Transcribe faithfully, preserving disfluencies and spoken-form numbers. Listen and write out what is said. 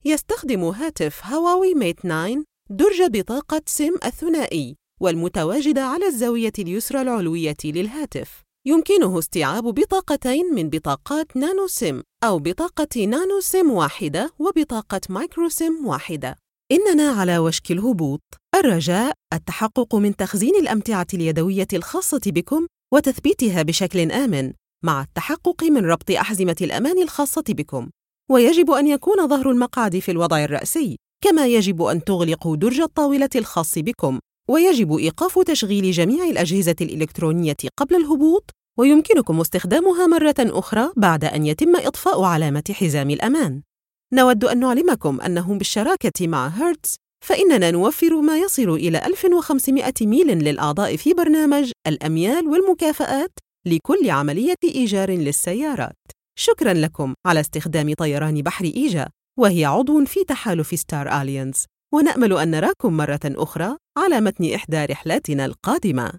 يستخدم هاتف هواوي ميت تسعة درج بطاقة سيم الثنائي والمتواجدة على الزاوية اليسرى العلوية للهاتف. يمكنه استيعاب بطاقتين من بطاقات نانو سيم أو بطاقة نانو سيم واحدة وبطاقة مايكرو سيم واحدة. إننا على وشك الهبوط. الرجاء التحقق من تخزين الأمتعة اليدوية الخاصة بكم وتثبيتها بشكل آمن، مع التحقق من ربط أحزمة الأمان الخاصة بكم. ويجب أن يكون ظهر المقعد في الوضع الرأسي، كما يجب أن تغلقوا درج الطاولة الخاص بكم. ويجب إيقاف تشغيل جميع الأجهزة الإلكترونية قبل الهبوط، ويمكنكم استخدامها مرة أخرى بعد أن يتم إطفاء علامة حزام الأمان. نود أن نعلمكم أنه بالشراكة مع هيرتز فإننا نوفر ما يصل إلى ألف وخمسمائة ميل للأعضاء في برنامج الأميال والمكافآت لكل عملية إيجار للسيارات. شكراً لكم على استخدام طيران بحر إيجا، وهي عضو في تحالف ستار أليانس، ونأمل أن نراكم مرة أخرى على متن إحدى رحلاتنا القادمة.